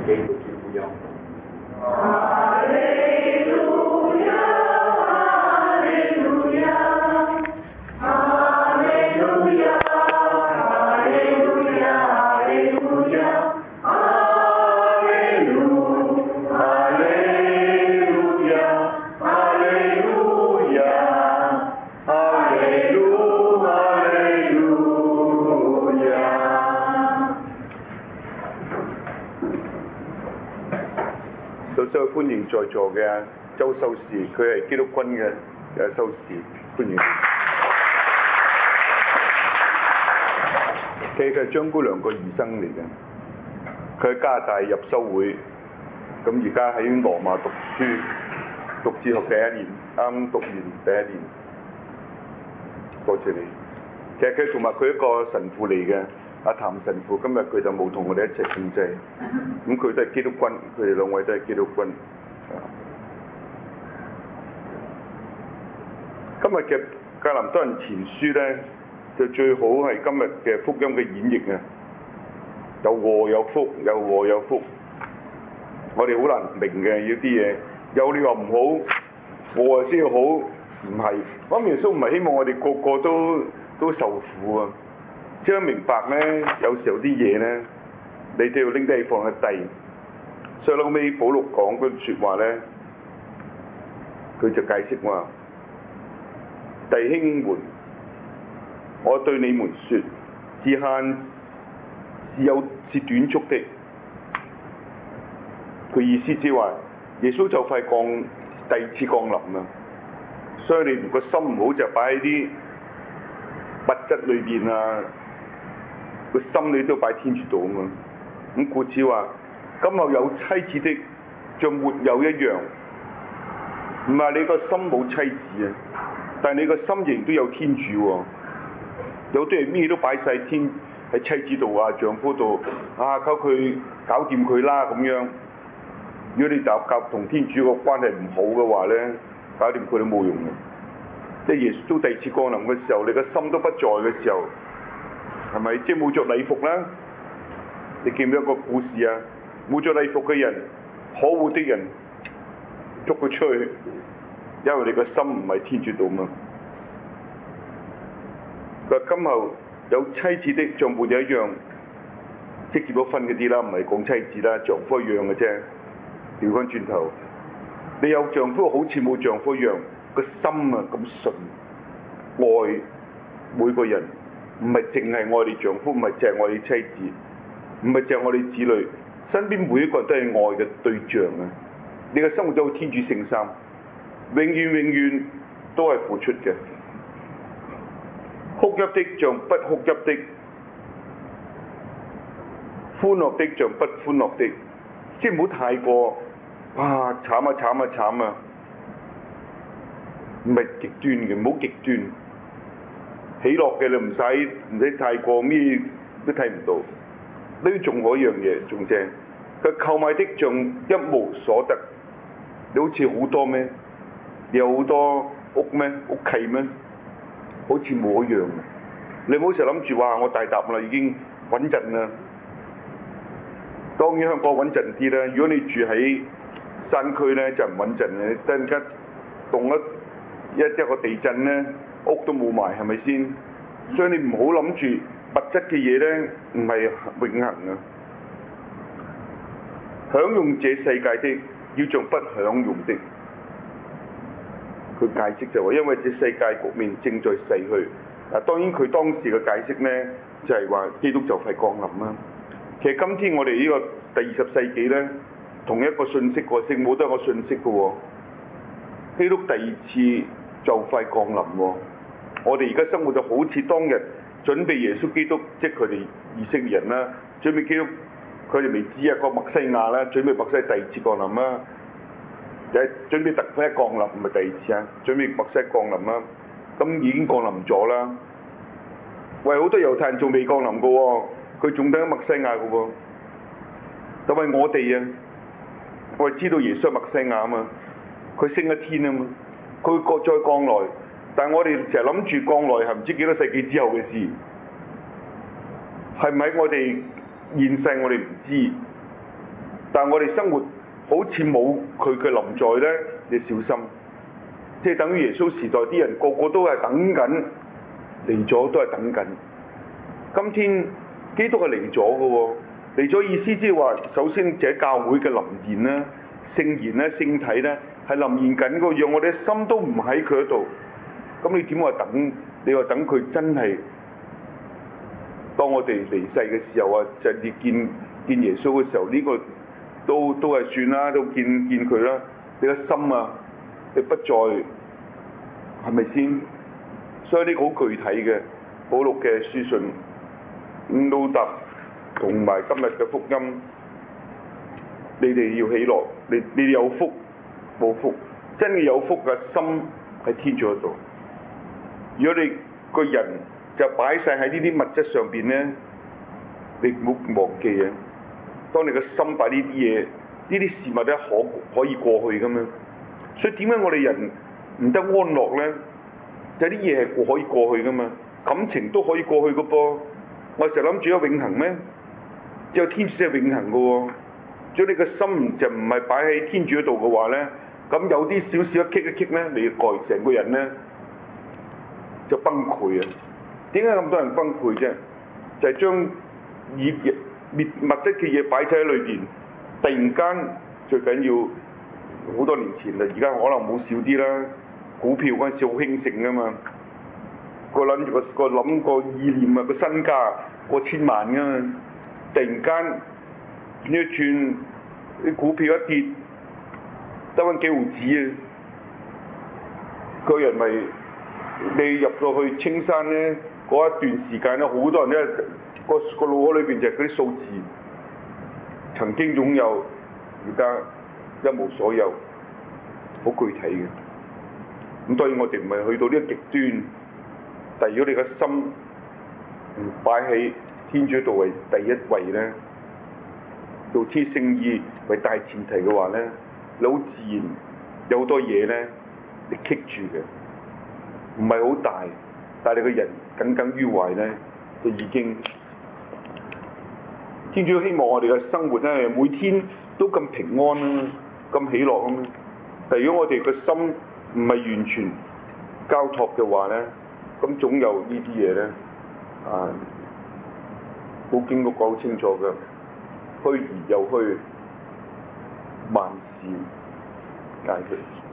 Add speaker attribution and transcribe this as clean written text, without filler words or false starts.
Speaker 1: 基督嘅福音。
Speaker 2: 哈利路亞，哈利路亞，哈利路亞，哈利路亞，哈利路亞，哈利路，哈利路亞，哈利路亞，哈利路，哈利路亞。
Speaker 3: 首先歡迎在座嘅周修士，佢係基督軍嘅修士，歡迎。佢係張姑娘個兒生嚟嘅，佢喺加拿大入修會，咁而家喺羅馬讀書，讀哲學第一年，啱讀完第一年。多謝你。其實佢同埋佢一個神父嚟嘅，阿譚神父，今日佢就冇同我哋一齊獻祭，咁佢都係基督軍，佢哋兩位都係基督軍。今日嘅格林多人前書咧，就最好係今日嘅福音嘅演繹啊！有禍有福，有禍有福。我哋好難明嘅呢啲嘢，有你話唔好，禍先好，唔係。咁耶穌唔係希望我哋個個都受苦啊！即係明白咧，有時候啲嘢咧，你都要拎低放喺低。所以後尾保祿講嗰句説話咧，佢就解釋話：弟兄們，我對你們説，時限是短促的。佢意思即係話，耶穌就快第二次降臨啦。所以你個心唔好就擺喺啲物質裏邊啊，個心你都擺天主度啊嘛。咁故此話，今後有妻子的像沒有一樣，唔係你個心冇妻子啊，但係你個心仍然都有天主喎。有啲人咩都擺晒天喺妻子度啊、丈夫度啊，靠佢搞掂佢啦咁樣。如果你夾同天主個關係唔好嘅話咧，搞掂佢都冇用嘅。即係耶穌第二次降臨嘅時候，你個心都不在嘅時候，係咪？即係冇着禮服啦。你見唔見一個故事啊？冇着禮服嘅人，可惡的人捉佢出去，因為你個心唔係天主度嘛。佢話今後有妻子的像沒有一樣，即結咗婚嗰啲啦，唔係講妻子啦，丈夫一樣嘅啫。調翻轉頭，你有丈夫好似冇丈夫一樣，個心啊咁純，愛每個人，唔係淨係愛你丈夫，唔係淨係愛你妻子，唔係淨係愛你子女，身邊每一個人都係愛嘅對象啊！你嘅生活都好天主聖三，永遠都係付出嘅。哭泣的像不哭泣的，歡樂的像不歡樂的，即係唔好太過哇慘啊！唔係極端嘅，唔好極端。喜樂嘅你唔使太過咩都睇唔到。呢仲有一樣嘢仲正，佢購買的像一無所得。你好似好多咩？你有好多屋咩？屋契咩？好似冇一樣。你唔好成日諗住話我大笪啦，已經穩陣啦。當然香港穩陣啲啦。如果你住喺山區咧，就唔穩陣嘅。突然間動一個地震咧，屋都冇埋，係咪先？所以你唔好諗住物質嘅嘢咧，唔係永恆啊！享用這世界的，要像不享用的。佢解釋就話，因為這世界局面正在逝去。嗱，當然佢當時嘅解釋咧，就係話基督就快降臨啦。其實今天我哋呢個第20世紀咧，同一個信息喎，聖母都有個信息嘅喎。基督第二次就快降臨喎。我哋而家生活就好似當日準備耶穌基督，即係佢哋以色列人啦，準備基督，佢哋未知啊個默西亞啦，準備默西亞第二次降臨啦，就係準備特快降臨，唔係第二次啊，準備默西亞降臨啦，咁已經降臨咗啦。喂，好多猶太人仲未降臨嘅喎，佢仲等緊默西亞嘅喎。就係我哋啊，我哋知道耶穌係默西亞啊嘛，佢升一天啊嘛，佢會再降來。但係我哋成日諗住降來係唔知幾多世紀之後嘅事，係咪我哋現世我哋唔知， 但係我哋生活好似冇佢嘅臨在呢，你小心，即係等於耶穌時代啲人個個都係等緊，嚟咗都係等緊。今天基督係嚟咗嘅喎，嚟咗意思即係話，首先這教會嘅臨現啦、聖言咧、聖體咧係臨現緊嘅，讓我哋心都唔喺佢嗰度。咁你點話等？你話等佢真係當我哋離世嘅時候啊，就你見耶穌嘅時候，呢個都係算啦，都見佢啦。你個心啊，你不在，係咪先？所以呢個好具體嘅保祿嘅書信，路特同埋今日嘅福音，你哋要喜樂，你哋有福冇福，真嘅有福嘅心喺天主嗰度。如果你個人就擺晒喺呢啲物質上邊咧，你唔好忘記啊！當你個心擺呢啲嘢，呢啲事物咧可以過去噶嘛。所以點解我哋人唔得安樂咧？有啲嘢係可以過去噶嘛，感情都可以過去噶噃。我成日諗住有永恆咩？只有天主係永恆噶喎。如果你個心就唔係擺喺天主嗰度嘅話咧，咁有啲少少一棘一棘咧，你成個人咧就崩潰啊！點解咁多人崩潰啫？就係將以物質嘅嘢擺喺裏邊，突然間最緊要好多年前啦，而家可能冇少啲啦。股票嗰陣時好興盛噶嘛，個諗個意念啊，個身家過千萬噶嘛，突然間轉一轉啲股票一跌，得返幾毫子啊！個人咪你入到去青山咧，嗰一段時間咧，好多人咧個腦海裏邊就係嗰啲數字，曾經擁有，而家一無所有，好具體嘅。咁當然我哋唔係去到呢個極端，但係如果你個心唔擺喺天主度為第一位咧，做天聖意為大前提嘅話咧，你好自然有好多嘢咧，你棘住嘅，唔係好大，但係你個人耿耿於懷咧，就已經天主希望我哋嘅生活咧，每天都咁平安啦，咁喜樂啊嘛。但係如果我哋個心唔係完全交託嘅話咧，咁總有呢啲嘢咧，好經都講清楚嘅，虛而又虛，萬事皆虛。